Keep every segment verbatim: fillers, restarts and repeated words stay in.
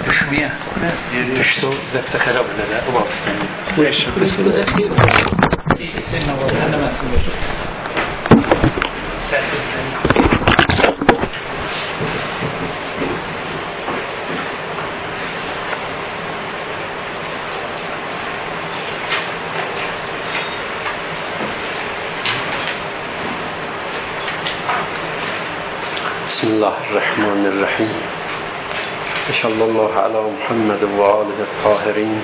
مية يشتو زفت خراب لا أبغى ويش بس كده أكيد في سنة وأنا ما سمعت بسم الله الرحمن الرحيم. صلى الله على محمد وآله الطاهرين.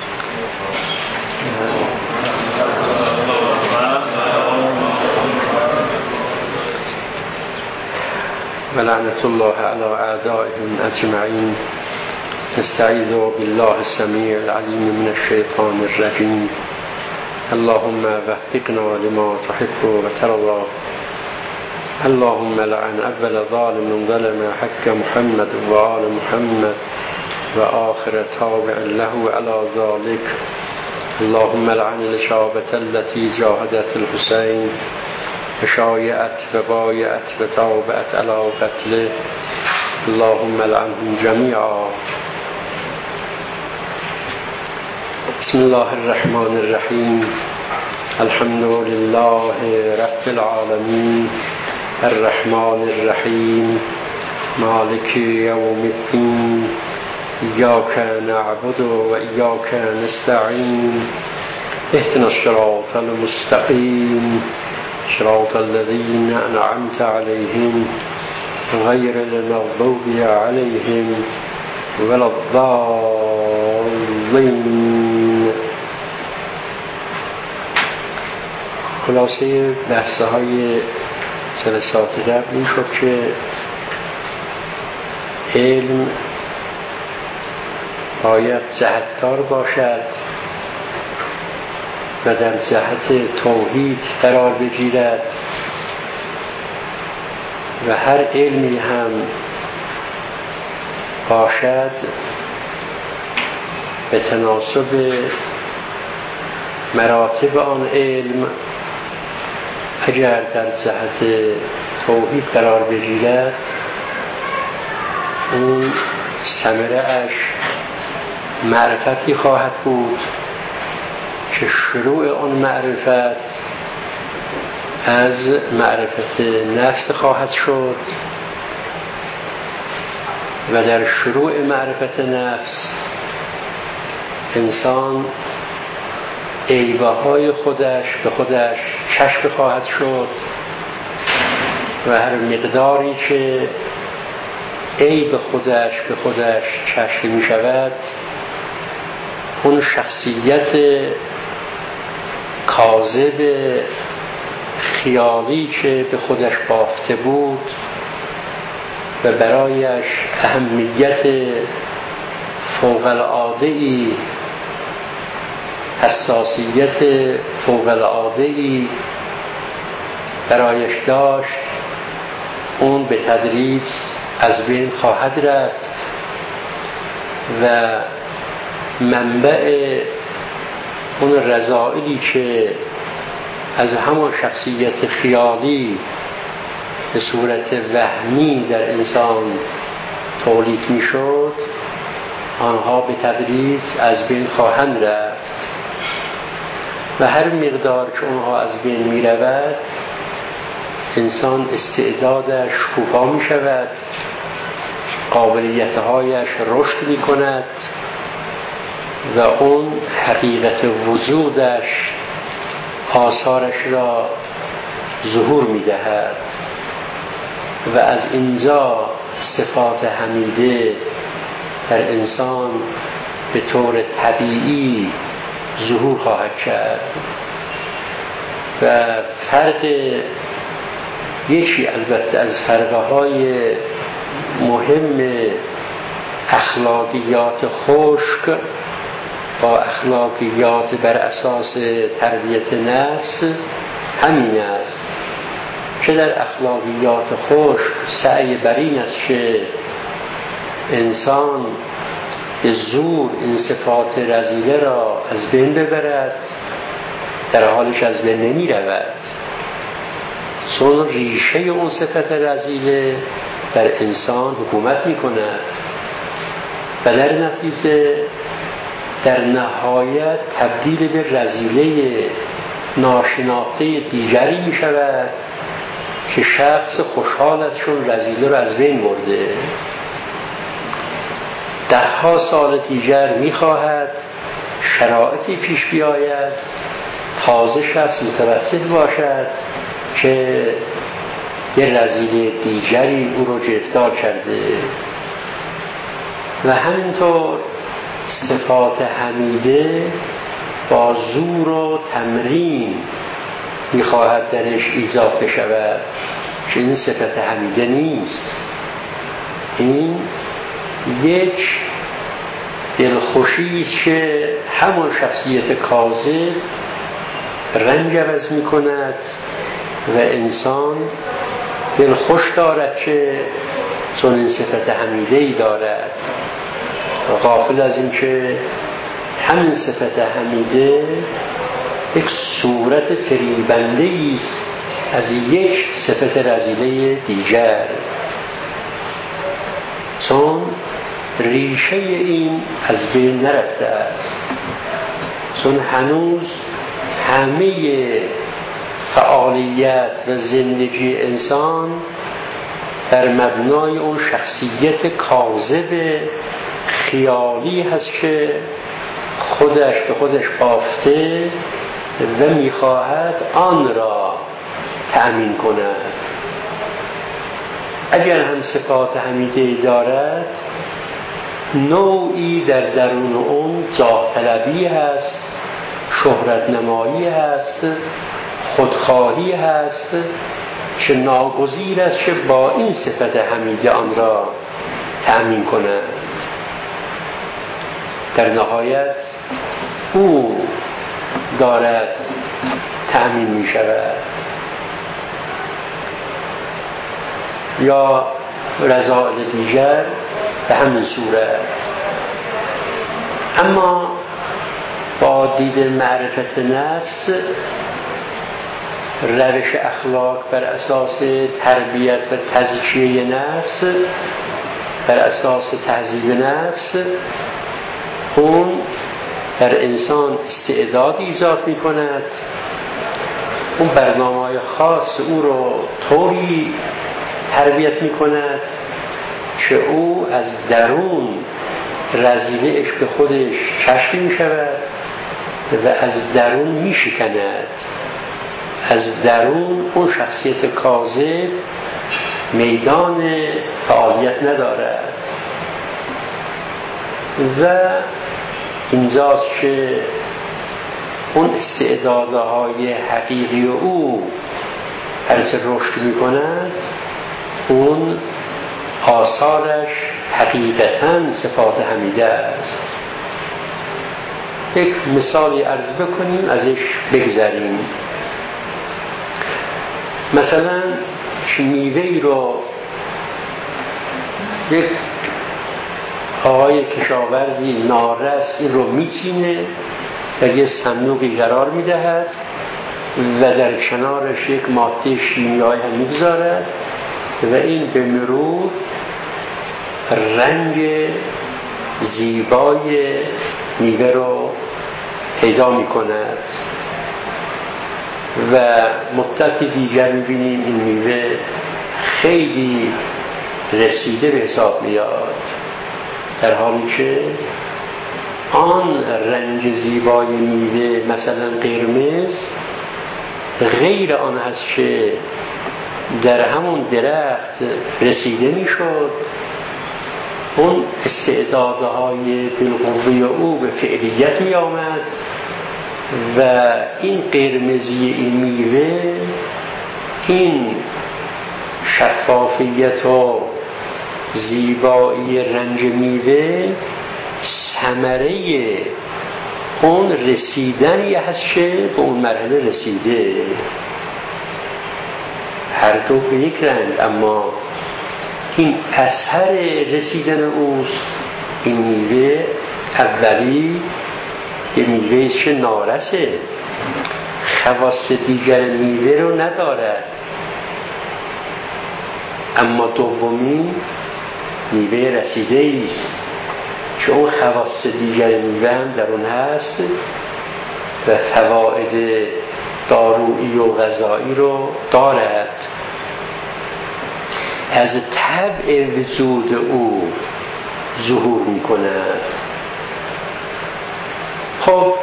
ولعنة الله على أعدائهم أجمعين. نستعيذ بالله السميع العليم من الشيطان الرجيم. اللهم وفقنا لما تحب وترضى. اللهم لعن أول ظالم ظلم حق محمد وآل محمد وآخر تابع له على ذلك. اللهم لعن الشعبة التي جاهدت الحسين وشايعت وبايعت وتابعت على قتله. اللهم لعنهم جميعا. بسم الله الرحمن الرحيم. الحمد لله رب العالمين الرحمن الرحيم مالك يوم الدين. إياك نعبد وإياك نستعين. اهدنا الصراط المستقيم صراط الذين أنعمت عليهم غير المغضوب عليهم ولا الضالين. خلاصه بحثه های جلسات قبل این شد که علم باید جهتدار باشد و در جهت توحید قرار بگیرد و هر علمی هم باشد به تناسب مراتب آن علم. اگر در جهت توحید قرار بگیرد اون ثمره اش معرفتی خواهد بود که شروع آن معرفت از معرفت نفس خواهد شد و در شروع معرفت نفس انسان عیبه های خودش به خودش کشف خواهد شد و هر مقداری که عیب خودش به خودش کشف می شود اون شخصیت کاذب خیالی که به خودش بافته بود و برایش اهمیت فوق العاده‌ای حساسیت فوق العاده‌ای برایش داشت اون به تدریج از بین خواهد رفت و منبع اون رذائلی که از همان شخصیت خیالی به صورت وهمی در انسان تولید می شد آنها به تدریج از بین خواهند رفت و هر مقدار که اونها از بین می رود انسان استعدادش شکوفا می شود، قابلیتهایش رشد می کند و اون حقیقت وجودش آثارش را ظهور می دهد و از اینجا صفات حمیده در انسان به طور طبیعی ظهور خواهد کرد و فرق یکی البته از فرقهای مهم اخلاقیات خشک با اخلاقیات بر اساس تربیت نفس همین است که در اخلاقیات خشک سعی بر این است که انسان به زور این صفات رذیله را از بین ببرد در حالش از بین نمی رود، چون ریشه اون صفت رذیله بر انسان حکومت می کند و در نتیجه در نهایت تبدیل به رذیله ناشناخته دیگری می شود که شخص خوشحال است چون رذیله رو از بین برده. ده ها سال دیگر می خواهد شرایطی پیش بیاید تازه شخص متوسط باشد که یه رذیله دیگری او رو گرفتار کرده. و همینطور صفات حمیده با زور و تمرین میخواهد درش اضافه شود که این صفت حمیده نیست. این یک دلخوشی است که همون شخصیت کاذب رنگ عوض میکند و انسان دلخوش دارد که چون این صفت حمیده‌ای دارد، غافل از این که همین صفت حمیده یک صورت فریبنده است از یک صفت رذیله دیگر، چون ریشه این از بین نرفته است، چون هنوز همه فعالیت و زندگی انسان بر مبنای اون شخصیت کاذب خیالی هست که خودش به خودش بافته و میخواهد آن را تأمین کند. اگر هم صفات حمیده دارد، نوعی در درون اون جاه طلبی هست، شهرت نمایی هست، خودخواهی هست که ناگزیر است که با این صفت حمیده آن را تأمین کند. در نهایت او دارد تأمین می شود. یا رذائل دیگر به همین صورت. اما با دید معرفت نفس، روش اخلاق بر اساس تربیت و تزکیه نفس، بر اساس تهذیب نفس، اون در انسان استعداد ایجاد می کند. اون برنامه‌های خاص او رو طوری تربیت می کند که او از درون رذیله‌اش به خودش کشف می شود و از درون می شکند. از درون اون شخصیت کاذب میدان فعالیت ندارد و اینجاست که اون استعدادهای حقیقی او هرچه رشد می کند، اون آثارش حقیقتاً صفات حمیده است. یک مثالی عرض بکنیم ازش بگذریم. مثلا میوه‌ای رو یک آقای کشاورزی نارس این رو میچینه، در یک صندوقی قرار میدهد و در کنارش یک ماده شیمیایی هم میگذارد و این به مرور رنگ زیبای میوه رو پیدا میکند و مدت دیگر میبینیم این میوه خیلی رسیده به حساب میاد، در حالی که آن رنگ زیبای میوه مثلا قرمز غیر آن هست که در همون درخت رسیده میشد. اون استعدادهای بالقوه او به فعلیت می آمد و این قرمزی این میوه، این شفافیت و زیبایی رنگ میوه ثمره اون رسیدنی هست که به اون مرحله رسیده. هر دو به یک رنگ، اما این اثر رسیدن اوست. این میوه اولی یه میوه است که نارسه، خواص دیگر میوه رو ندارد، اما دومی میوه رسیده است که اون خواص دیگر میوه هم در اون هست و فواید دارویی و غذایی رو دارد. از طبع وجود او ظهور میکند. خب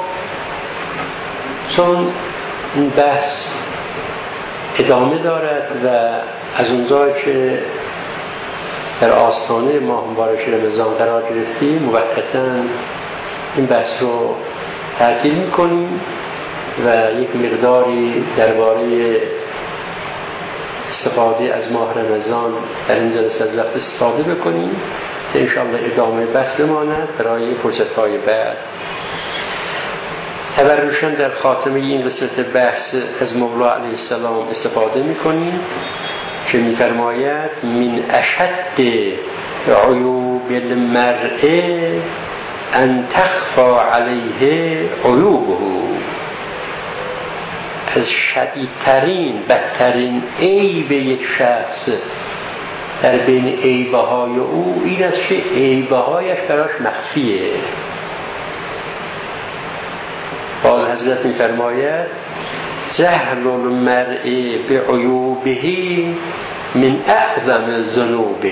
چون این بحث ادامه دارد و از اونجایی که در آستانه ماه مبارک رمضان قرار گرفتیم موقتاً این بحث رو تعطیل میکنیم و یک مقداری درباره استفاده از ماه رمضان در این جلسه از وقت استفاده بکنیم که انشاءالله ادامه بحث بماند برای فرصت‌های بعد. تبرشاً در خاتمه این قسمت بحث از مولا علیه السلام استفاده میکنیم که میفرماید من اشد عیوب المرء ان تخفى علیه عیوبه، از شدیدترین بدترین عیب یک شخص در بین عیبهای او این است که عیبهایش براش مخفیه. باز حضرت میفرماید جهل المرء بعیوبه من اعظم ذنوبه،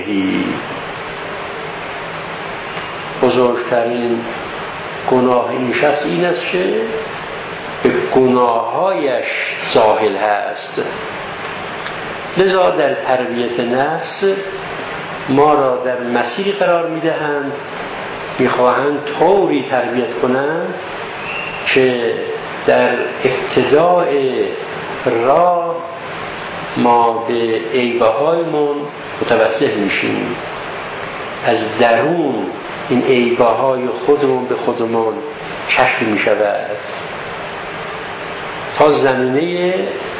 بزرگترین گناه این شخص این است که به گناهایش جاهل هست. لذا در تربیت نفس ما را در مسیری قرار میدهند، میخواهند طوری تربیت کنند که در ابتدای راه ما به عیبهایمون متوجه میشیم، از درون این عیبهای خودمون به خودمون کشف میشود تا زمینه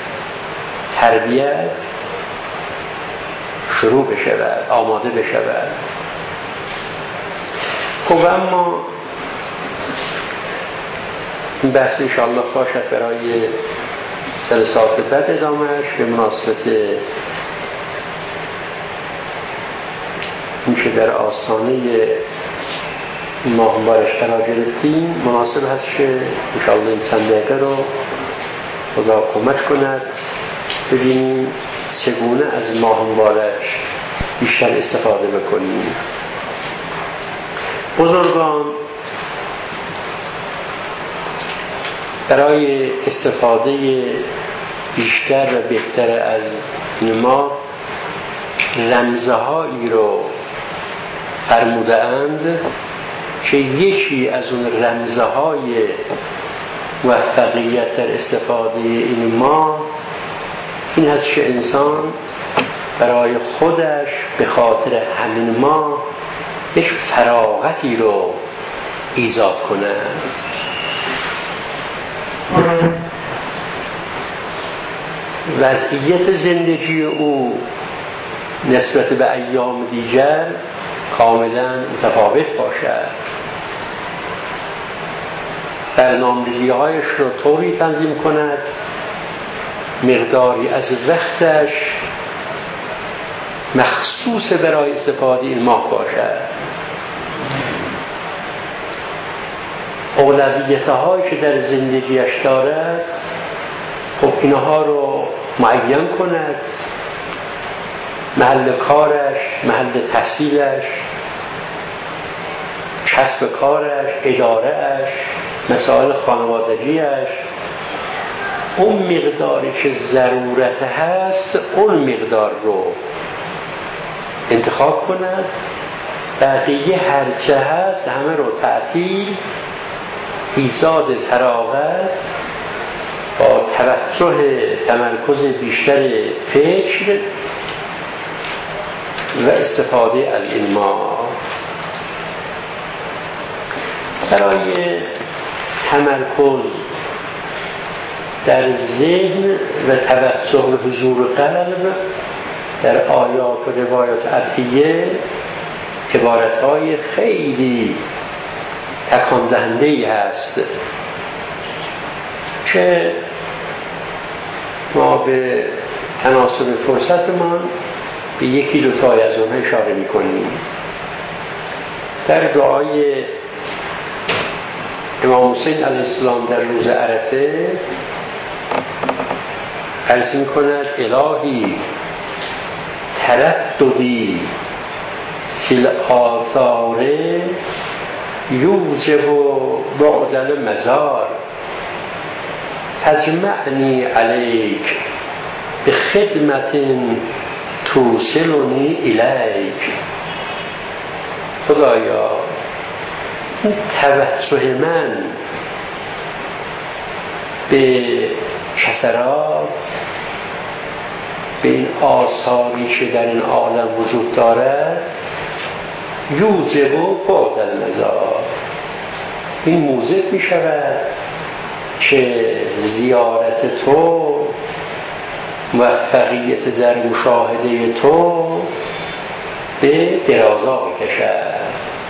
تربیت شروع بشود، آماده بشود. خب اما این بحث انشاءالله باشد برای جلسات بعد ادامهش به مناسبت این که در آستانه ماه مبارک قرار گرفتیم مناسب هست که انشاءالله این چند دقیقه رو خدا کمک کند ببینیم چگونه از ماه مبارک بیشتر استفاده بکنیم. بزرگان برای استفاده بیشتر و بهتر از ما رمزهایی رو فرموده اند که یکی از اون رمزهای موفقیت در استفاده این ما این هست که انسان برای خودش به خاطر همین ما یک فراغتی رو ایجاد کنه. وضعیت زندگی او نسبت به ایام دیگر کاملا متفاوت باشد، برنامه‌ریزی هایش رو طوری تنظیم کند مقداری از وقتش مخصوص برای استفاده این ماه باشد. اولویت هایی که در زندگیش دارد خب اینها رو معین کند، محل کارش، محل تحصیلش، کسب کارش، ادارهش، مسائل خانوادگیش، اون مقداری که ضرورت هست اون مقدار رو انتخاب کند، بقیه هرچه هست همه رو تعطیل، ایجاد فراغت با توجه تمرکز بیشتر فکر و استفاده از این ما برای تمرکز در ذهن و توجه و حضور قلب در آیات و روایات ادعیه عبارتهای خیلی تکان دهنده‌ای هست که ما به تناسب فرصتمان به یکی دو تای از اونها اشاره می‌کنیم. در دعای امام حسین علیه السلام در روز عرفه عرض می کند الهی ترددی فی الآثار یوجب بعد المزار تجمعنی علیک به خدمت توصلنی الیک. خدایا این توجه من به کسرات، به این آثاری که در این عالم وجود دارد، یوجب بعد المزار، این موجب می شود که زیارت تو، موفقیت در مشاهده تو به درازا بکشد.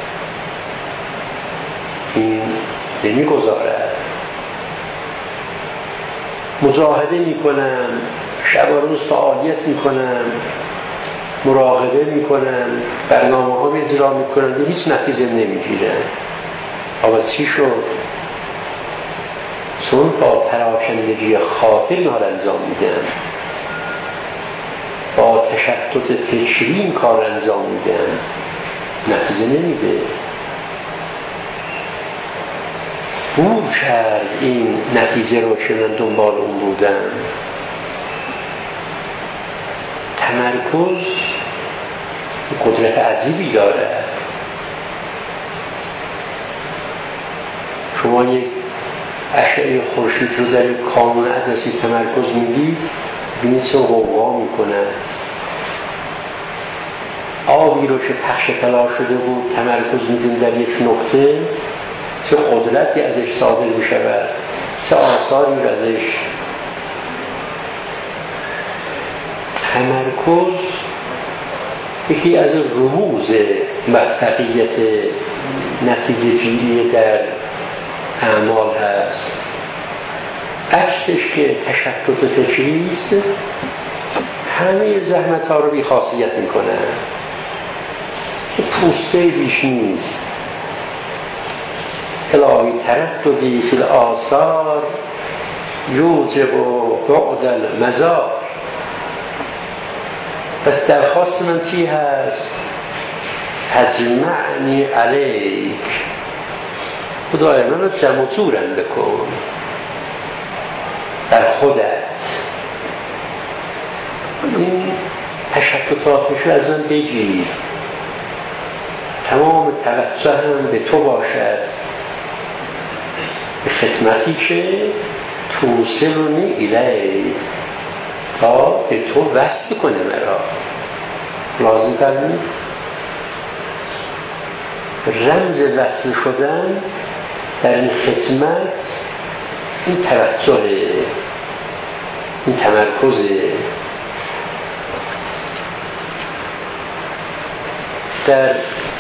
این نمی گذارد. مجاهده می کنم، شب و روز فعالیت می کنم، مراقبه می کنم، برنامه ها اجرا می کنم، به هیچ نتیجه نمی گیرم. اما چی شد؟ چون با پراکندگی خاطر اینا را انجام میدم، با تشتت فکری این کار انجام میدم، نتیجه نمیده. بور کرد این نتیجه رو که من دنبال اون بودم. تمرکز قدرت عجیبی دارد. شما یک اشعه خورشید رو در کانون اطلسی تمرکز میدید، بینید چه غوغا میکنه. آبی رو که پخش طلا شده بود تمرکز میدید در یک نقطه، چه قدرتی ازش صادر میشود، چه آثاری رو ازش. تمرکز یکی از رموز موفقیت نتیجه گیری در اعمال هست. عکسش که تشتت فکری است، همه زحمت ها رو بی خاصیت میکنه، که پوسته بیش نیست. الهی ترددی فی الآثار یوجب بعد المزار. پس درخواست من چی هست؟ تجمعنی علیک، خدای من رو جمع جورم بکن در خودت. این تشتتاتش رو از من بگیر، تمام توجهم به تو باشد، به خدمتی که توصلنی الیک، تا به تو وصل کنه مرا. لازم داریم رمز وصل شدن در این خدمت، این توجه، این تمرکزه. در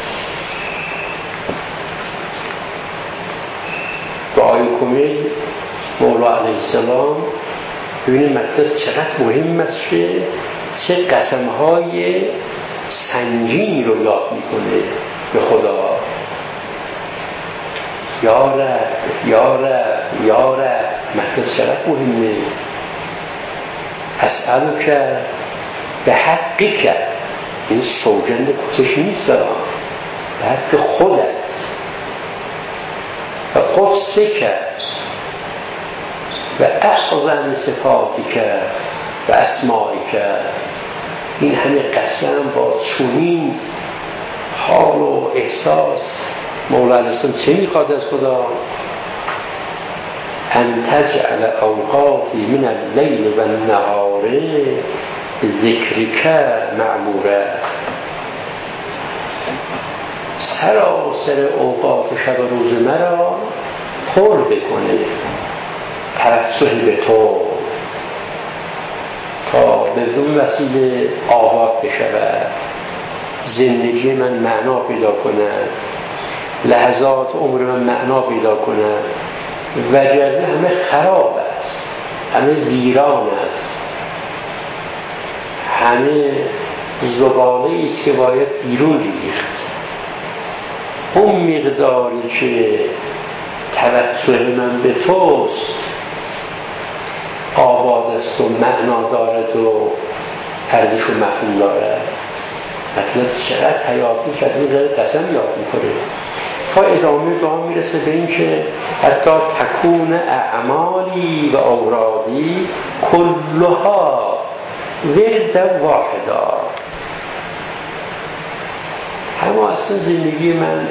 دعای کمیل مولا علیه السلام ببینید مطلب چقدر مهم است که چه قسمهای سنگینی رو یاد میکنه به خدا. یا رب یا رب یا رب، مطلب چقدر مهمه. اسألو که به حقی که این سوگند کتش نیست دارم، به حق خودت و قفصه کرد و اعظم صفاتی کرد و اسماعی کرد. این همه قسم با چونین حال و احساس. مولا علیه السلام چه میخواد از خدا؟ ان تجعل اوقاتی من اللیل و النهار ذکرک معموره. سراسر اوقات شب و روز مرا پر بکنه توجه به تو، تا به دون وسیله آباد بشود، زندگی من معنا پیدا کند، لحظات عمر من معنا پیدا کند. وگرنه همه خراب است، همه ویران است، همه زباله ایست که باید بیرون ریخت. اون مقداری که توجه من به توست آباد است و معنا دارد و ارزش و مفهوم دارد. مطلب چقدر حیاتی که از این غیر قسم یاد میکنه تا ادامه دعا میرسه به این که حتی تکون اعمالی و اورادی کلها ورد واحدا. اما اصلا زندگی من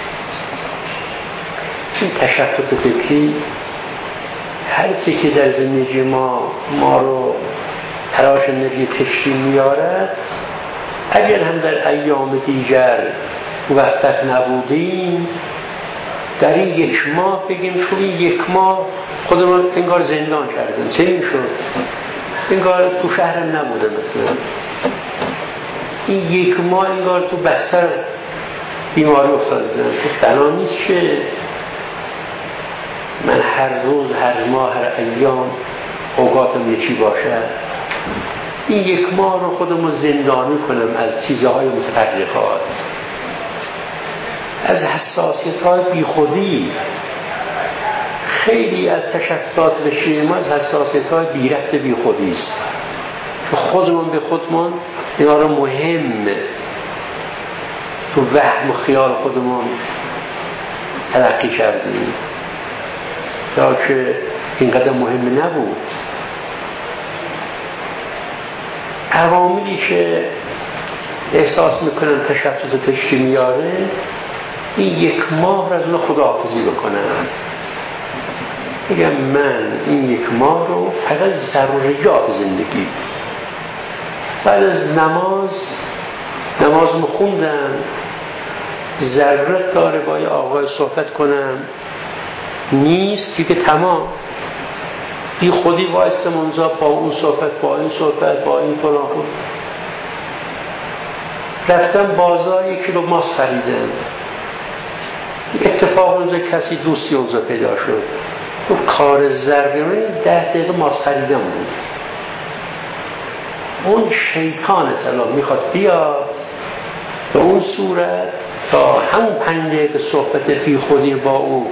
این تشتت فکری هر چی که در زندگی ما ما رو تراش انرژی تشکیل میارد، اگر هم در ایام دیگر موفق نبودیم در این یک ماه بگیم شو این یک ماه خودمون انگار زندان کردیم. چه این شد؟ انگار تو شهرم نبوده مثلا این یک ماه انگار تو بستر بیماری افتاده بودم. تو بنا نیست که من هر روز هر ماه هر ایام اوقاتم یکی باشد. این یک ماه رو خودمو زندانی کنم از چیزهای متفرقات، از حساسیت‌های بی خودی. خیلی از تشخصات بشیر ما از حساسیت‌های بی ربط بی خودی است که خودمون به خودمون اینا رو مهم تو وهم و خیال خودمون تلقی کردیم تا که اینقدر مهم نبود. عواملی که احساس میکنم تشتت پشتی میاره این یک ماه رو از اون خداحافظی بکنم، بگم من این یک ماه رو فقط ضروریات زندگی بعد از نماز نماز مخوندم ضرورت داره با یه آقای صحبت کنم نیست که تمام بی خودی وایسته منزا با اون صحبت با این صحبت با این فلان بود. رفتم بازار یک کیلو ماست خریدم، اتفاق اونجا کسی دوستی اونجا پیدا شد گفت کار ضروری ده دقیقه ماست خریدم بود. اون شیطان سلام میخواد بیاد به اون صورت تا همون پنج دقیقه صحبت بی خودی با او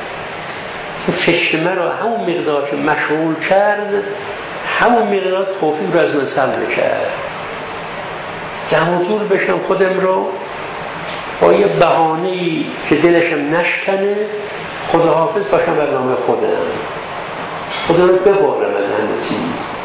فشمه رو همون مقدار که مشغول کرد همون مقدار توفیق رو از من سلب کرد. جمع جور بشم خودم رو با یه بهانه‌ای که دلشم نشکنه خداحافظ باشم بر نام خودم، خدا رو ببرم از همه چیز.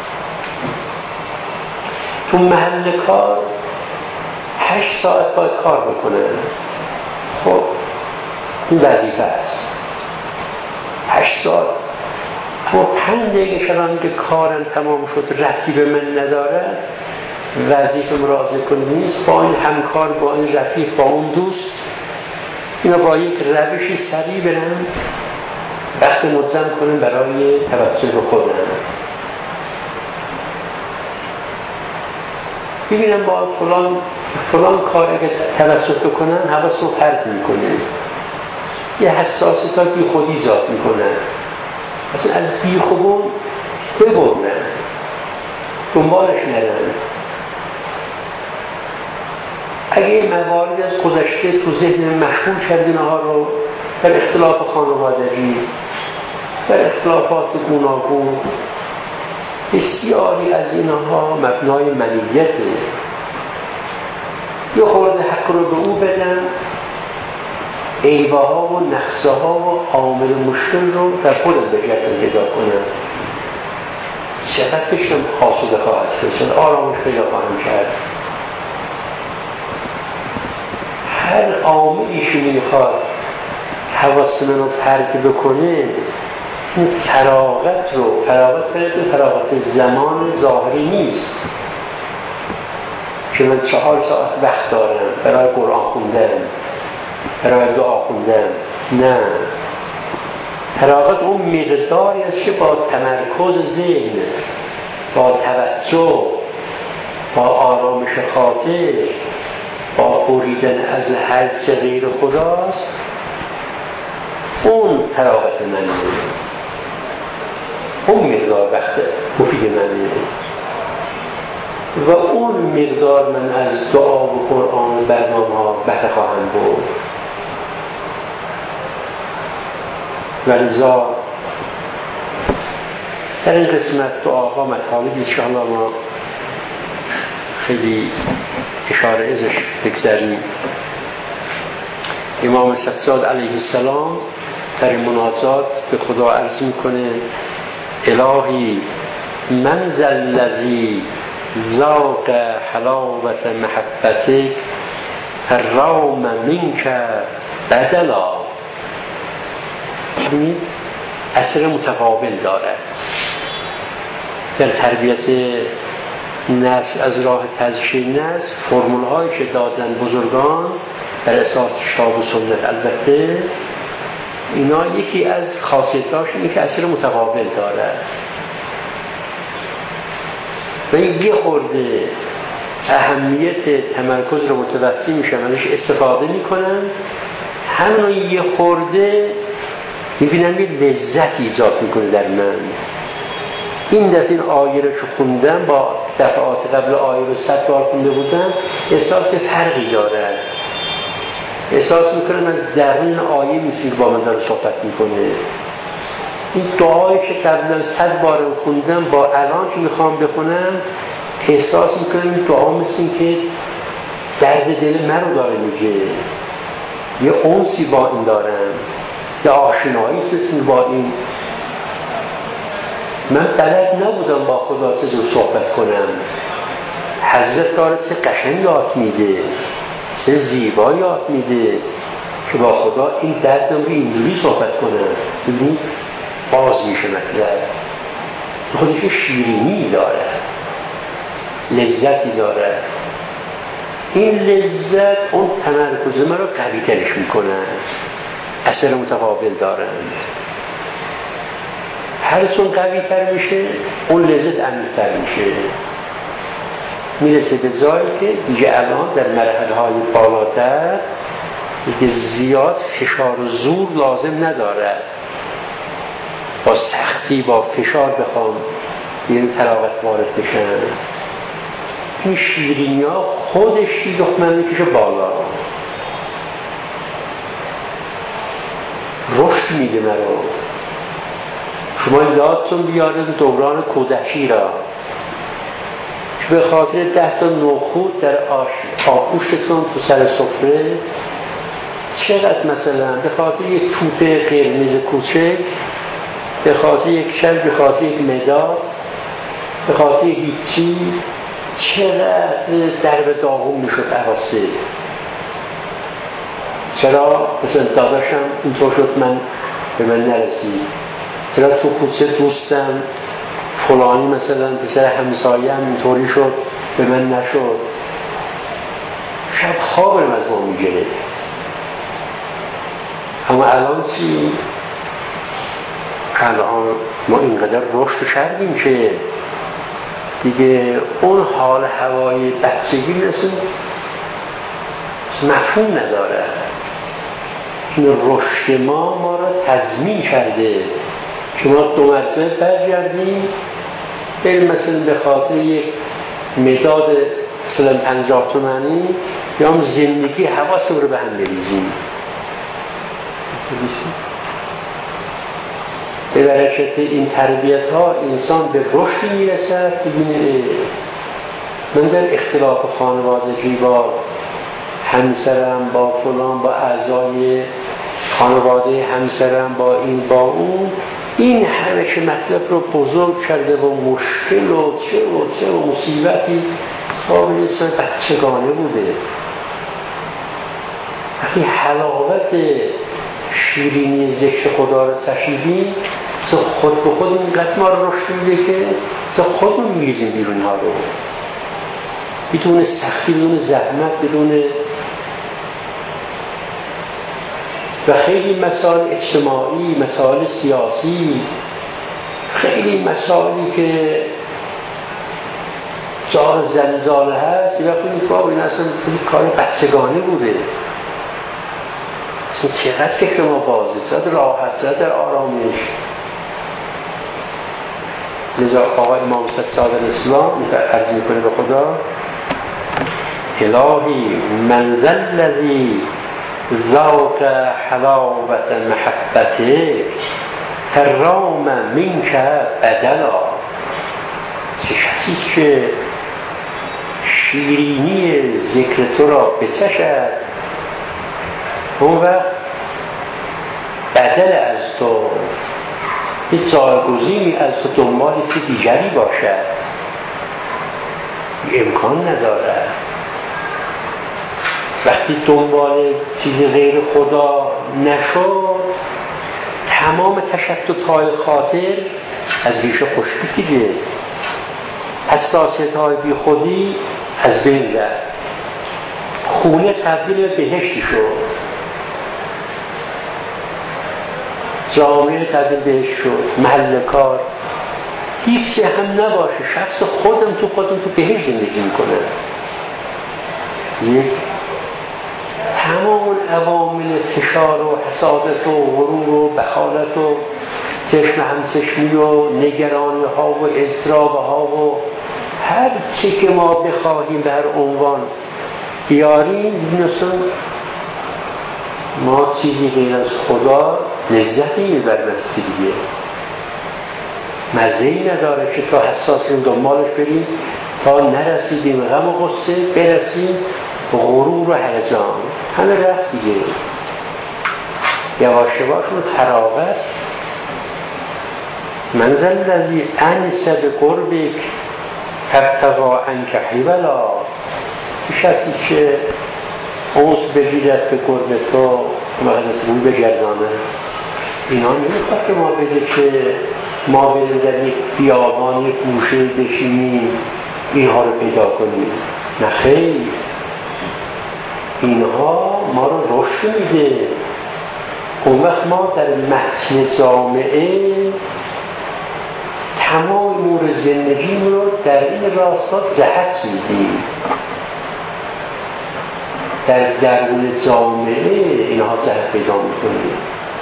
تو محل کار هشت ساعت باید کار بکنم، خب این وظیفه است هشت ساعت. اما پنج دقیقه شدم که کارم تمام شد ربطی به من نداره وظیفه راضی کن نیست با این همکار با این رفیق با اون دوست اینا با یک روشی سریع برم وقت مجزم کنم برای توسل به خودم. ببینم با فلان فلان کار اگه توسل بکنن حواسم پرت میکنه، یه حساسیت بی خودی ایجاد میکنه، اصلا از بی خودم ببرن دنبالش نرن. اگه مواردی از گذشته تو ذهن مشغول کردین ها رو در اختلاف خانوادگی در اختلافات گوناگون بسیاری از اینها مبنای منیته، یه خورده حق رو به او بدن عیبه ها و نقصه ها و عامل مشکل رو در خودم بگردن پیدا کنم. چقدر کشم حاصل خواهد شد، آرامش پیدا خواهم کرد. هر عاملی که میخواد حواس من رو پرت بکنه این فراغت رو فراغت فرد فراغت زمان ظاهری نیست که من چهار ساعت وقت دارم برای قرآن خوندن برای دعا خوندن. نه، فراغت اون مقداری است که با تمرکز ذهن با توجه با آرامش خاطر با بریدن از هر چه غیر خداست اون فراغت منه، اون مقدار وقت مفید منه و اون مقدار من از دعا و قرآن و برنامه ها بهره خواهم بود. ولذا در این قسمت دعاها مطالبی انشاءالله ما خیلی اشاره ازش بگذاریم. امام سجاد علیه السلام در این مناجات به خدا عرض میکنه الهی من ذا الذی ذاق حلاوت محبتک الرام منک بدلا. ببینید اثر متقابل دارد در تربیت نفس. از راه تزکیه نفس فرمول هایی که دادن بزرگان در اساس کتاب و سنت، البته اینا یکی از خاصیتاش اینه که اثر متقابل دارد و این یه خورده اهمیت تمرکز رو متوفی میشن ازش استفاده میکنن، همون یه خورده میبینم یه لذت ایجاد میکنه در من. این دفعه این آیه رو که خوندم با دفعات قبل آیه رو صد بار خونده بودم احساس فرقی دارد. احساس میکنم از درون آیه میسیر با من داره صحبت میکنه. این دعایی که قبلا صد بار خوندم با الان که میخوام بخونم احساس میکنم این دعا مثل این که درد دل من رو داره میگه، یه انسی با این دارم، یه آشنایی سسیم با این. من بلد نبودم با خدا چه جور صحبت کنم. حضرت داره چه قشنگ یاد میده، چه زیبا یاد میده که با خدا این دردم رو اینجوری صحبت کنم. ببین باز میشه مطلب، خودش شیرینی داره، لذتی داره. این لذت اون تمرکز من رو قوی ترش میکنن، اثر متقابل دارند. هر چون قوی تر میشه اون لذت عمیق تر میشه، میرسه به جایی که دیگه الان در مرحله های بالاتر دیگه زیاد فشار و زور لازم ندارد. با سختی با فشار بخوام این طلاقت وارد بشن. این شیرینی ها خودش دخمه میکشه بالا، رشد میده مرا. شما یادتون بیاره دوران کودکی را که به خاطر ده تا نخود در آغوشتون تو سر سفره چقدر مثلا به خاطر یک توپ قرمز کوچک، به خاطر یک شل، به خاطر یک مداد، به خاطر هیچی چقدر در به داغون میشد عواسه. چرا مثلا داداشم اینطور شد من به من نرسید، چرا تو کوچه دوستم فلانی مثلا پسر همسایه‌ام اینطوری شد به من نشد. شب خوابم از ما میگرفت. اما الان چی؟ الان ما اینقدر رشد کردیم که دیگه اون حال هوای بچگی مثل مفهوم نداره. این رشد ما ما را تضمین کرده که ما دو مرتبه برگردیم بریم مثلا به خاطر یک مداد مثلا پنجاه تومانی یا هم زندگی حواس رو به هم بریزیم. به برکت این تربیت ها انسان به رشد میرسد. ببینه من در اختلاف خانوادگی با همسرم، با فلان، با اعضای خانواده همسرم، با این با اون، این همه که مطلب رو بزرگ کرده و مشکل و چه و چه و مصیبتی قابل انسان بچگانه بوده. وقتی حلاوت شیرینی ذکر خدا رو چشیدیم خود به خود اینقدر ما رو رشد میده که خودمون میریزیم بیرون ها رو بدون سختی، بدون زحمت، بدون. و خیلی مسائل اجتماعی، مسائل سیاسی، خیلی مسائلی که جار زلزاله هست یا خیلی کار این اصلا کار بچگانه بوده. اصلا چقدر فکر ما بازه، چقدر راحت، چقدر آرامش. لذا آقای امام سجاد الاسلام عرض میکنه به خدا الهی من ذا الذی ذاق حلاوت محبته حرام منک بدلا. چه کسی که شیرینی ذکر تو را بچشد اون وقت بدل از تو هیچ جایگزینی از تو دنبال چیز دیگری باشد امکان ندارد. وقتی دنبال چیز غیر خدا نشد تمام تشتت‌های خاطر از ریشه خشکی دیگه، حساسیت‌های بی خودی از بین رفت، خونه تبدیل به بهشتی شد، جامعه تبدیل بهشت شد، محل کار هیچ هم نباشه، شخص خودم تو خودم تو بهشت زندگی میکنه. یک تمام عوامل فشار و حسادت و غرور و بخالت و چشم همچشمی و نگرانی ها و اضطراب ها و هر چی که ما بخواهیم در عنوان بیاریم نسون ما چیزی غیر از خدا لذتی میبریم از دیگه، مزه‌ای نداره که تا حساسیم دنبالش بریم تا نرسیدیم غم و غصه برسیم غرور و هیجان همه رفت دیگه. یواش یواش اون حراقت منزل الذی انس بقربک تبتغا عنک حبلا. کسی که اونس بگیرد به قرب تو مغزت روی بگردانه، اینا نمیخواد که ما بگه که ما بریم در یک بیابان یک گوشه بشینیم اینها رو پیدا کنیم. نه خیر، اینها ما رو رشد میده. اون وقت ما در متن جامعه تمام امور زندگی رو در این راستا جهت میدیم. در درون جامعه اینها جهت پیدا میکنیم.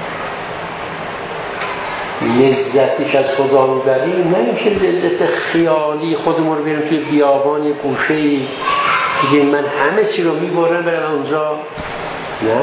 لذتش از خدا میبریم، نه اینکه لذت خیالی خودمون رو بریم توی بیابان یه گوشه‌ای دیگه من همه چی رو میبرم برم اونجا. نه،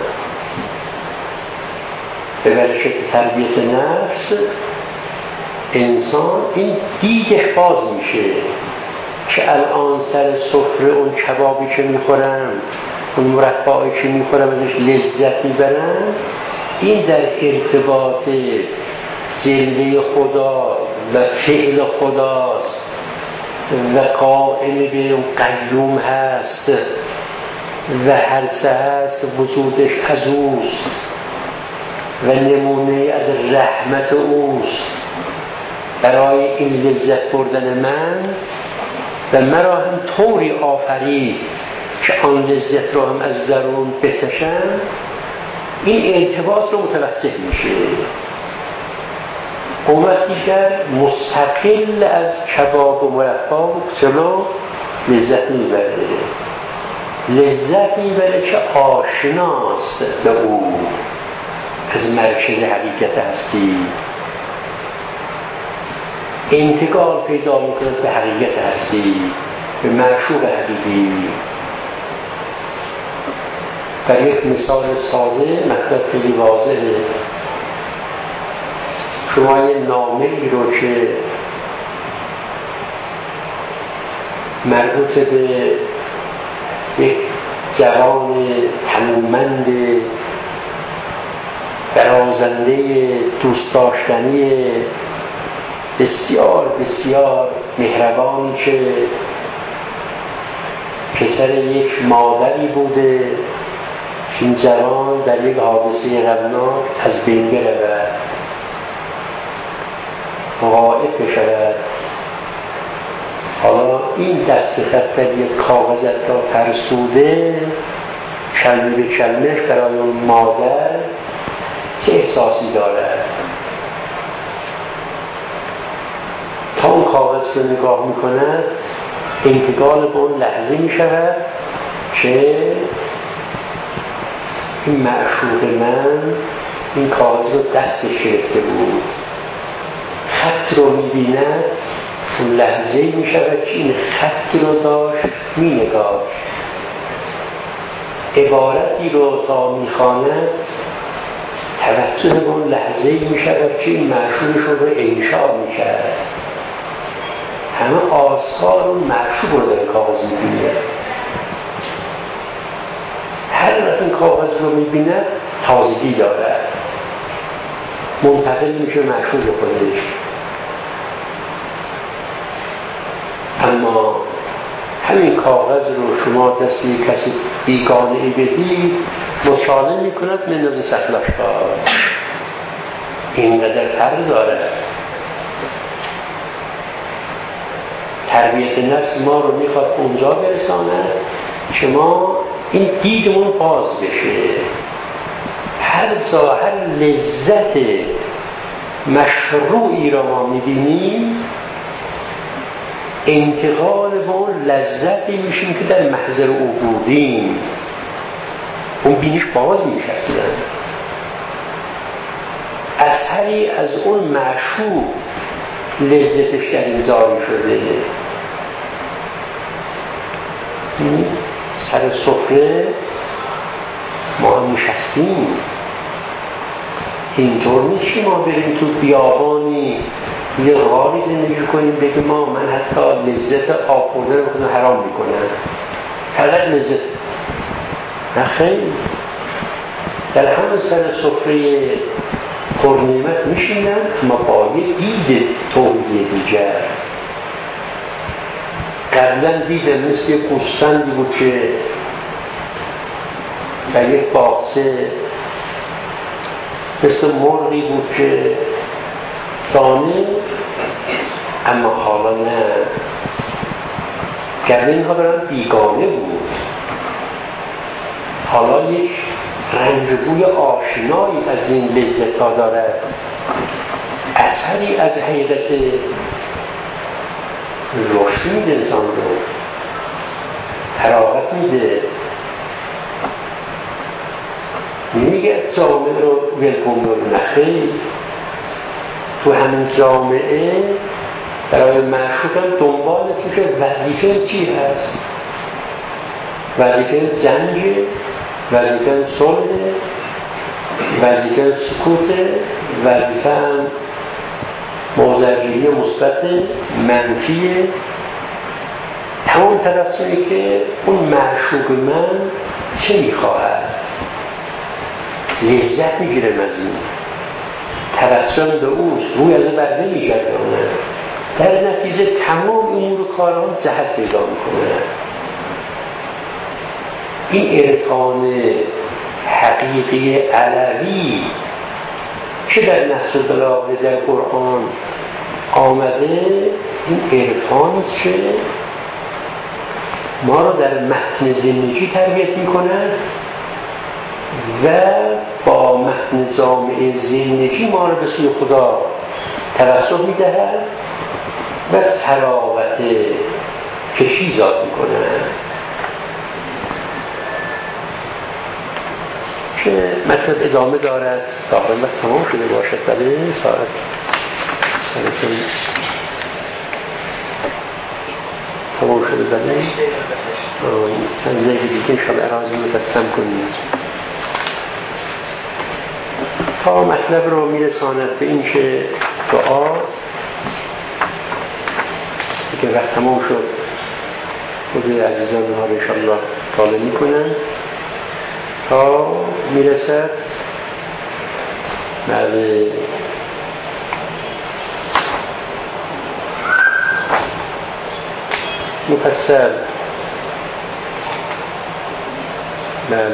به برشت تربیت نفس انسان این دیدش باز میشه که الان سر سفره اون کبابی که میخورم اون مربایی که میخورم ازش لذت میبرم، این در ارتباط جلوه خدا و فعل خداست و قائم به اون قیوم هست و هر چه هست وجودش از اوست و نمونه از رحمت اوست برای این لذت بردن من و مرا هم طوری آفرید که آن لذت رو هم از درون بتشم. این ارتباط رو متوجه میشه. اون وقت دیگر مستقل از کباب و مربا و چلو لذت میبره، لذت میبره که آشناست به او از مرکز حقیقت هستی، انتقال پیدا میکنه به حقیقت هستی، به معشوق حقیقی. در یک مثال ساده مطلب خیلی واضحه. شما یه نامه‌ای رو که مربوط به یک جوان تمومند برازنده دوست داشتنی بسیار بسیار مهربانی که پسر یک مادری بوده، این جوان در یک حادثه غمناک از بین برود، غائب بشود. حالا این دست خط در یک کاغذت را فرسوده کلمه به کلمهش برای اون مادر چه احساسی دارد. تا اون کاغذ رو نگاه میکند انتقال به اون لحظه میشود که این معشوق من این کاغذ رو دستش گرفته بود. خط رو میبیند اون لحظه میشود که این خط رو داشت مینگاشت. عبارتی رو تا میخواند توجه به اون لحظه می شود که این معشوقش رو انشاء می کرد. همه آثار اون معشوق رو در کاغذ می بیند. هر وقت این کاغذ رو می بیند تازگی دارد، منتقل میشه معشوق خودش. اما همین کاغذ رو شما دستی کسی بیگانه ای بدید مطالعه میکند مندازه سطلاشکار. اینقدر فرق داره. تربیت نفس ما رو میخواد اونجا برساند که ما این دیدمون باز بشه. هر ظاهر لذت مشروعی را ما میبینیم انتقال به اون لذتی میشیم که در محضر او بودیم. اون بینیش باز میشستن. اثری از اون معشوق لذتش در این زاری شده. سر سفره ما هم نشستیم. اینطور نیست که ما بریم تو بیابانی یه غاری زندگی کنیم بگیم ما من حتی لذت آب خوردن رو خودم حرام میکنم، فقط لذت. نه خیلی، در همون سر سفره پرنعمت میشینن اما با یه دید توحید دیگر. قبلا دیدم مثل یه گوسفندی بود که در یک باغچه، مثل مرغی بود که دانه، اما حالا نه. گرنه اینها برای بیگانه بود. حالا یک رنجبوی آشنایی از این لذت ها دارد، اثری از حیرت رشد میده، انسان رو حراقت میده. نمیگه جامعه رو ولکن رو نخیر. تو همین جامعه برای معشوقم دنبال که وظیفه چی هست؟ وظیفه جنگ، وظیفه صلح، وظیفه سکوت، وظیفه موضعی مثبت منفی. همون طرفی که اون معشوق من چه میخواهد، لذت میگیره از این، توسل به اوست، روی از برده میگردانه، در نتیجه تمام امور کارها جهت پیدا میکنه. این عرفان حقیقی علوی که در نصر البلاغه در قرآن آمده، این عرفان که ما را در متن زندگی تربیت میکند و با متن جامعه زندگی ما را به سوی خدا توسل میدهد و تراوت کشی ایجاد میکند. که مطلب ادامه دارد تقریبا وقت تمام شده باشد، ولی ساعت ساعتون تمام شده بله چند دقیقه دیگه انشاءالله ارازی مبتسم کنیم تا مطلب رو میرساند به این که دعا که وقت تمام شد خود عزیزان ها رو انشاءالله طالب میکنن تا میرسد بعد مفصل بعد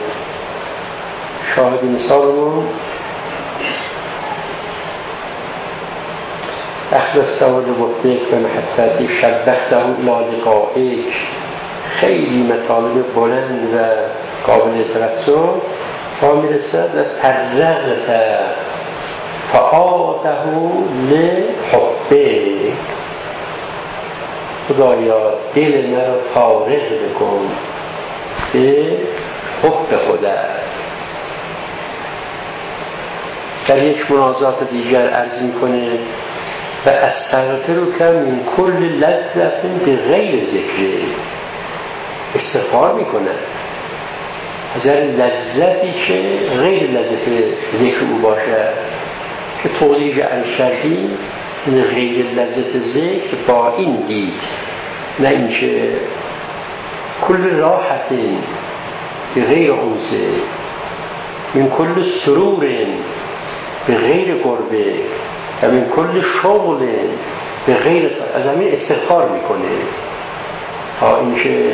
شاهد مثالمون اخلص سوال بطیق و محبتی شبخته الى لقائک، خیلی مطالب بلند و قابل توجه تا میرسد و فرغت فعاده لحبه، خدایا دل مرا فارغ بکن به حب خودت. در یک مناظات دیگر عرض میکنه و استغفرک من کل لذت به غیر ذکر، استغفار میکنه از لذتی که غیر لذت ذکر او باشد که توضیح عرض کردیم، این غیر لذت ذکر با این دید، نه اینکه کل راحت به غیر انسه من کل سرور به غیر قربه و من کل شغل به غیر، از همین استغفار میکنه تا اینکه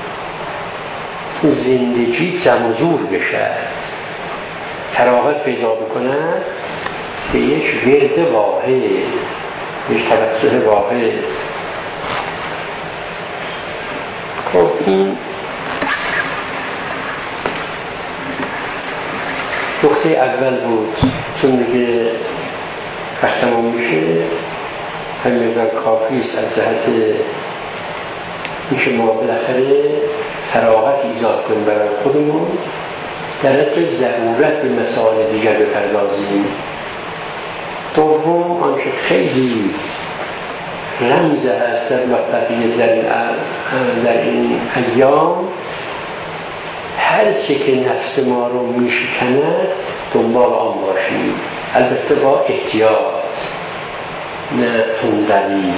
زندگی جمع زور بشد، تراغت پیدا بکند به یک ورد واحد، یک توسل واحد. خب این نقطه اول بود، چون دیگه وقت تمام میشه همین مقدار کافی است از جهت اینکه ما بالاخره فراغت ایجاد کنیم برای خودمون، در حد ضرورت به مسائل دیگر بپردازیم. دوم آنچه خیلی رمز است در موفقیت در این, در این ایام، هر چه که نفس ما رو میشکند دنبال آن باشیم، البته با احتیاط، نه تندروی.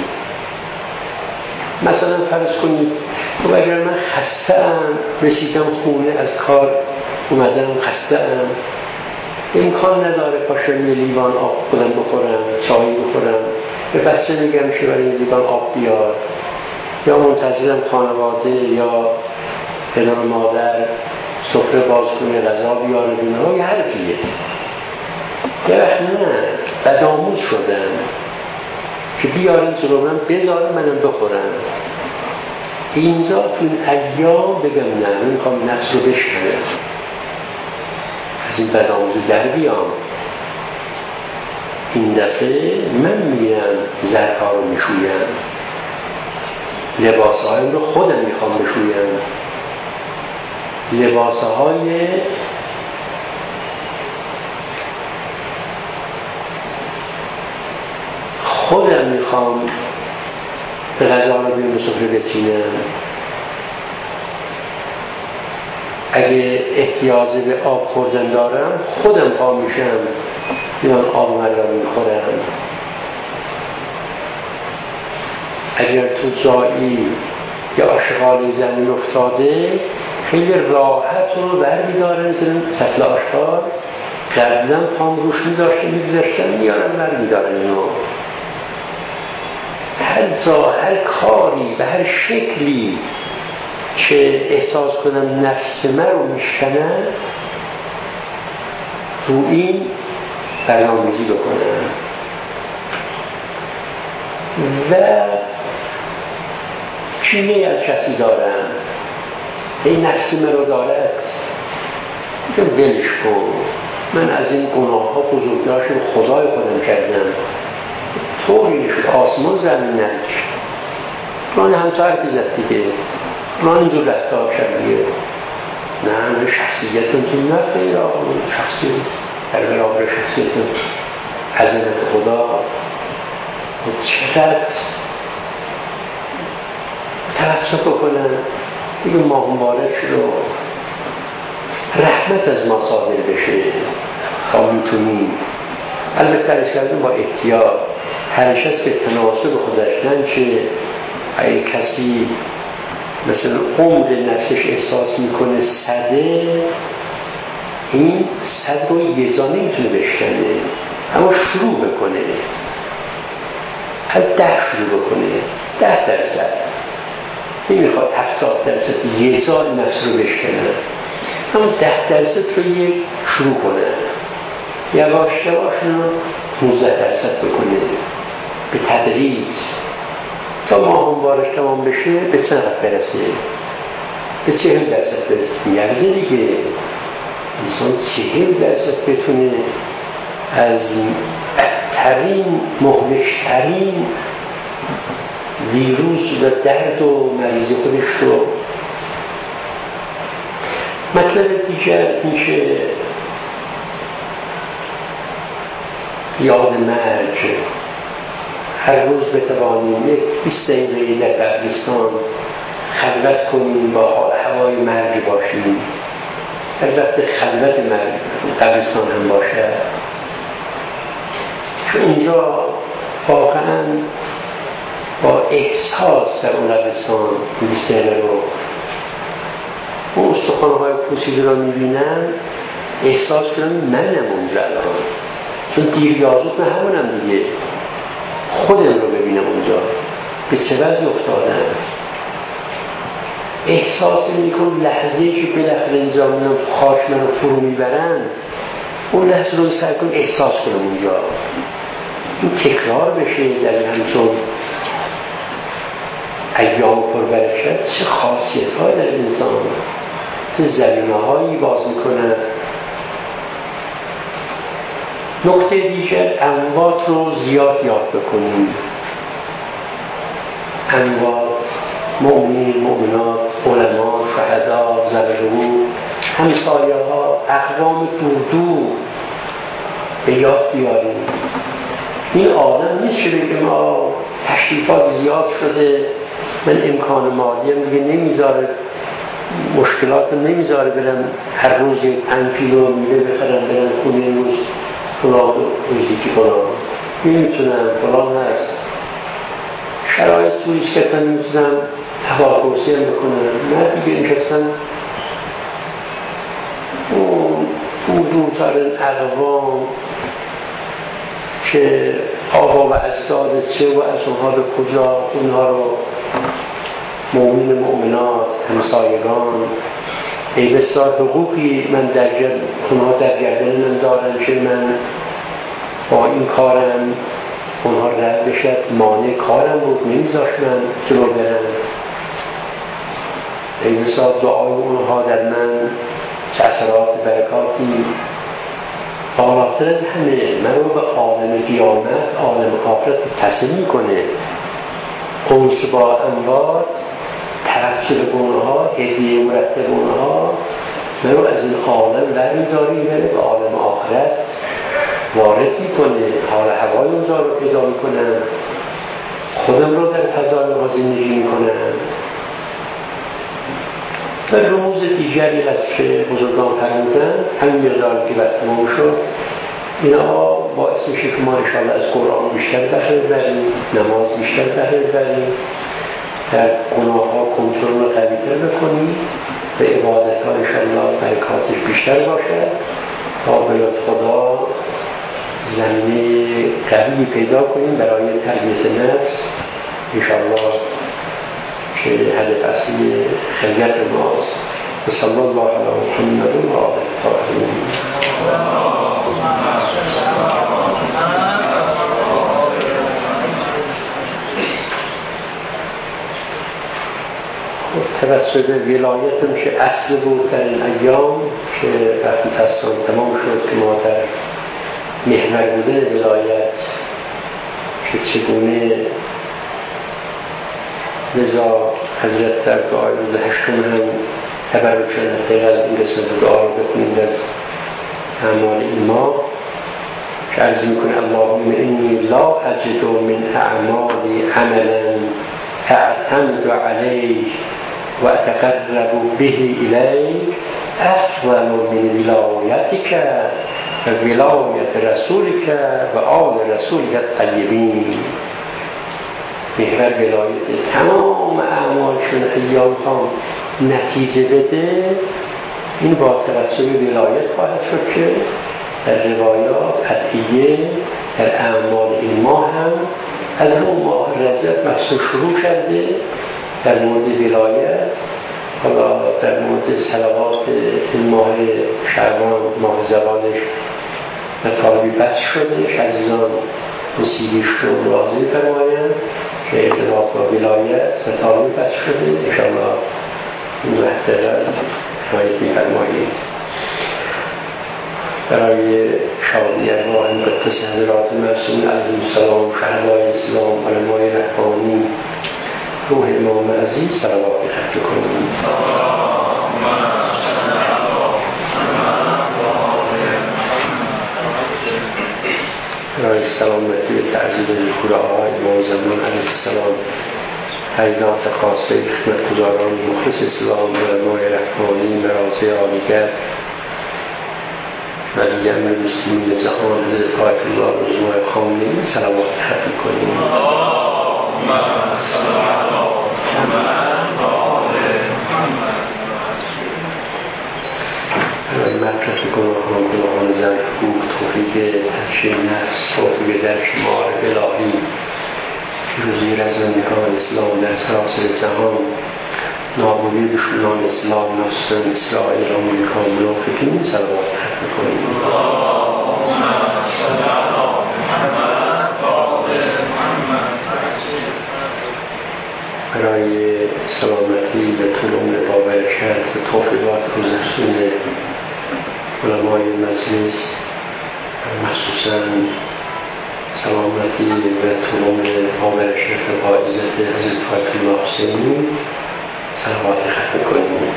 مثلا فرض کنید خب اگر من خسته‌ام، رسیدم خونه از کار اومدم خسته‌ام، امکان نداره پاشم یه لیوان آب خودم بخورم، چای بخورم، به بچه میگم که برای لیوان آب بیار، یا منتظرم خانواده یا پدر و مادر سفره باز کنه غذا بیاره بیاره، یه حرفیه. یه وقت نه بدآموز شدم که بیارم جلو من بذارم منم بخورم. اینجا تو این ایام بگم نه، میخوام نفس رو بشکنم، از این بدآموزی در بیام. این دفعه من میرم ظرفا رو میشویم، لباسهایم رو خودم میخوام بشویم، لباسهای خودم میخوام به غذا رو بیام به سفره بچینم. اگه احتیاج به آب خوردن دارم خودم پا میشم بیان آب من رو میخورم. اگر تو جایی یا اشغال زمین افتاده خیلی راحت رو بر میدارن سطل آشکار، قبلا پام روش میداشته میگذاشتن میارن بر میدارن اینو. هر جا هر کاری به هر شکلی که احساس کنم نفس من رو میشکنن رو این برنامه‌ریزی بکنم و کینه از کسی دارم، این نفس من رو دارد که ولش کن، من از این گناه ها بزرگداشت خدای خودم کردم، طوریش آسمان زمین نکش من همسر پیزد دیگه، من اینجور رفتار کردیه، نه من شخصیتم تو نفعی را شخصیت در برابر شخصیتم عظمت خدا چقدر توسط بکنم دیگه ماه مبارک رو رحمت از ما صادر بشه تا میتونیم. البته ترس کردن با احتیاط، هرش هست که تناسب خودش ننچه اگه کسی مثلا عمر نفسش احساس میکنه صده، این صد رو یه جا نمیتونه بشکنه، اما شروع بکنه از ده شروع بکنه، ده درصد نمیخواد هفتاد درصد یه جا نفس رو بشکنه، اما ده درصد رو یه شروع کنه، یواش یواش پونزده درصد بکنه به تدریج تا ماه مبارک تمام بشه به چقدر برسه؟ به چهل درصد برسه. یرزه دیگه انسان چهل درصد بتونه از بدترین مهلکترین ویروس و درد و مریض خودش رو. مطلب دیگر این که یاد مرگ، هر روز بتوانیم یک بیست دقیقه در قبرستان خلوت کنیم، با حال هوای مرگ باشیم، البته خلوت قبرستان هم باشه، که اونجا واقعا با احساس در اون قبرستان میسته رو اون استخوان‌های پوسیده رو میبینن، احساس کنم منم اونجا الان، چون دیر یازوت من همونم دیگه، خودم رو ببینم اونجا به چه وضعی افتادم. احساس میکنم لحظه‌ای که بالاخره نظامیان خاک من رو فرو میبرند، اون لحظه رو سعی کنم احساس کنم اونجا، این تکرار بشه در همچون ایام پربرکت. چه خاصیت های در انسان، چه زمینه هایی باز میکنه. نکته دیگر، اموات رو زیاد یاد بکنیم. اموات، مؤمنین، مؤمنات، علما، شهدا، زبرو، همسایه ها، اقوام دور دور به یاد بیاریم. این آدم نیست که بگه ما تشریفات زیاد شده، من امکان مالی هم دیگه نمیذاره، مشکلات نمیذاره برم هر روز یک پنج کیلو میوه بخرم برم خونه روز فلان روزی که فلان نمیتونم، فلان هست، شرایط تویش که نمیتونم هواپرسی هم بکنم، نه دیگه نشستم اون اون دورترین اقوام که آقا و اجداد چه و از اونها به کجا، اونها رو مؤمن مؤمنات، همسایگان، ای بسیار حقوقی من در گردن اونها در گردن من دارن که من با این کارم اونها رد بشد، مانع کارم بود، نمیذاش من جلو برم. ای بسیار دعای اونها در من چه اثرات برکاتی. بالاتر از همه من رو به عالم قیامت، عالم آخرت تصل میکنه. اونس با اموات، طرف شده اونها، هدیه مرتب اونها من رو از این عالم برمی‌داره میبره به عالم آخرت وارد میکنه، حال هوای اونجا رو پیدا میکنم، خودم رو در فضای اونها زندگی میکنم. و رموز دیگری هست که بزرگان فرمودن، همین مقدار که بعد تمام شد، اینا باعث میشه که ما انشاءالله از قرآن بیشتر بهره ببریم، نماز بیشتر بهره ببریم، در گناه ها کنترل قوی‌تر بکنیم، به عبادت ها انشاءالله برکاتش بیشتر باشه تا به لطف خدا زمینه قوی پیدا کنیم برای تربیت نفس انشاءالله که هدف اصلی خیلیت ماست. صلی الله علی محمد و آله الطاهرین. توسط ولایتم که اصل بود در این ایام که وقتی تصان تمام شد که ما در محور بودن ولایت که چگونه لذا حضرت در دعای روز هشتم هم تبرک شدن دقیقا این قسمت دعا رو بکنیم از اعمال این ماه که عرض میکنه اللهم انی لا اجد من اعمالی عملا اعتمد علیه و اتقرب به الیک افضل من ولایتک و ولایت رسولک و آل رسولک الطیبین. محور ولایت تمام اعمالشون ایام ها نتیجه بده، این با توسط ولایت خواهد شد که در روایات قطعیه در اعمال این ماه هم از اون ماه رجب محصول شروع کرده در مورد ولایت. حالا در مورد صلوات این ماه شعبان ماه زوالش مطالبی بس شده که عزیزان نصیبیش رو لازم فرماید که ارتباط با ولایت مطالبی بس شده انشاءالله این محترم شاید میفرمایید. برای شادی ارواح مقدس حضرات معصومین علیهم السلام، شهدای اسلام، علمای ربانی، روح امام عزیز صلوات خط کنیم. برای سلامتی و تعزیز نیکوی آقای امام زمان علیه السلام، حیدات خاصه خدمتگزاران مخلص اسلام، علمای ربانی، مراجع عالیگرد، ولی امیر مسلمین جهان حضرت آیت الله رضوان خامنه‌ای صلوات ختم کنیم. مدرس گناهان گناهان زن حقوق توفیق تفشیر نفس توفیق در شمار الهی روزی رزمندگان اسلام در سراسر جهان نابودی دشمنان اسلام نصران اسرائیل آمریکا منافقین صلوات ختم کنیم. برای سلامتی به طولون باورشت و توفیقات گذشتون علمای مجلس مخصوصا سلامتی به طولون باورشت و عزت حضرت آیت الله حسینی صلوات ختم کنیم.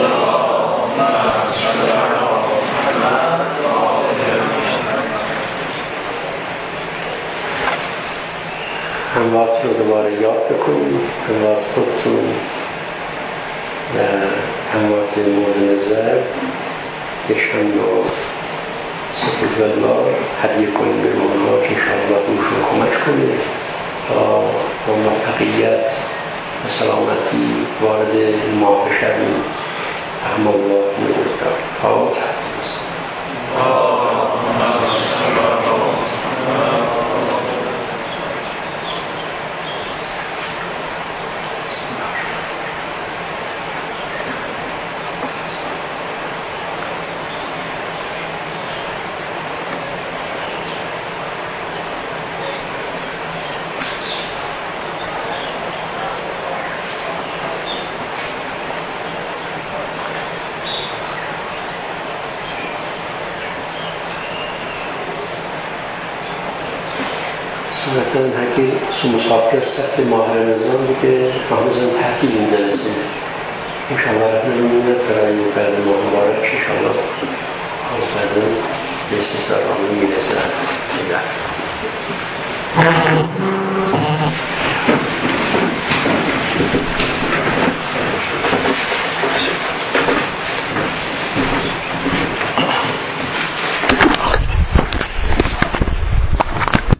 اموات رو دوباره یاد بکنیم، اموات خودتون و اموات مورد نظر ایشان رو سپید الله هدیه کنیم به مولا که انشاءالله روشون کمک کنیم تا با موفقیت و سلامتی وارد ماه بشویم. رحم الله نورد فاتحه. مثلا هرکی مسافر سخت ماه رمضان دیگه رمضان تحقیل این جلسه انشاءالله رحمه میمونه برای بعد ماه مبارک انشاءالله آفرین به استثار رامون میرسه.